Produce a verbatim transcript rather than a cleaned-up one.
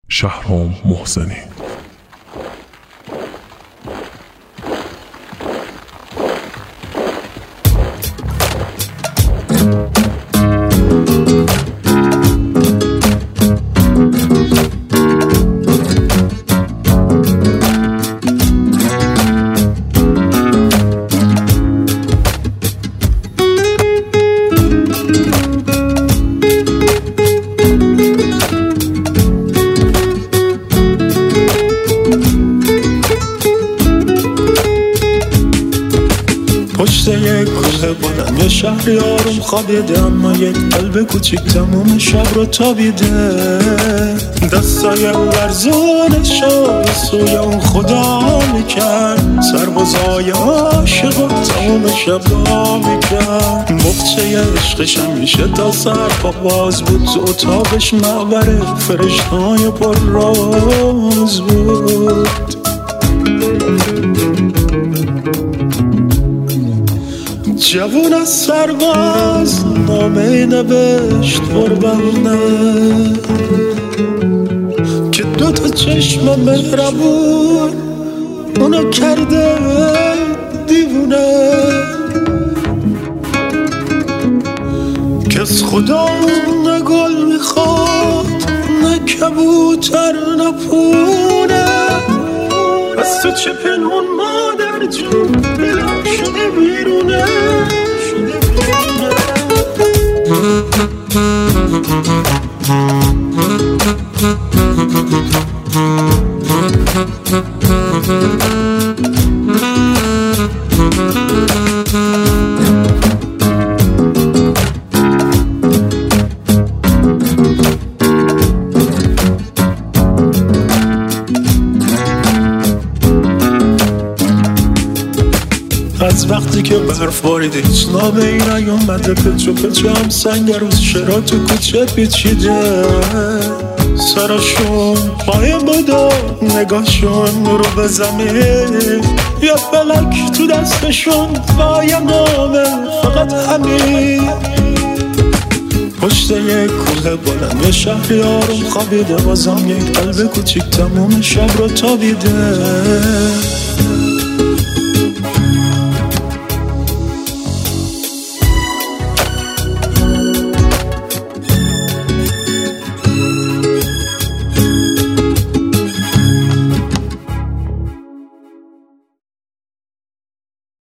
شهرام محسنی. پشت یک کوه بلند یه شهری آروم خوابیده، اما یک قلب کوچیک تموم شب رو تابیده. دستای لرزونشو به سوی اون خدا میکرد، سربازای عاشق و تموم شب را میکرد. بخچه عشقش همیشه تا سر پا باز بود، تو اتاقش معبر فرشته‌های پر راز بود. جوون از سرباز نامه نوشت قربونه که دوتا چشم مهربون اونو کرده دیوونه، که از خدا نه گل میخواد نه کبوتر نه پونه. پس تو چه پنهون مادر جون دلم شده بیرونه. از وقتی که برف باریده هیچ نامه ای نیومده، پچو پچو هم سنگ روز شرا تو کوچه پیچیده. سرشون قایم بود و نگاهشون رو به زمین، یه فلک تو دستشون و یه نامه، فقط همین. پشت یک کوه بلند یه شهری آروم خوابیده، بازم یک قلب کوچیک تموم شب رو تابیده.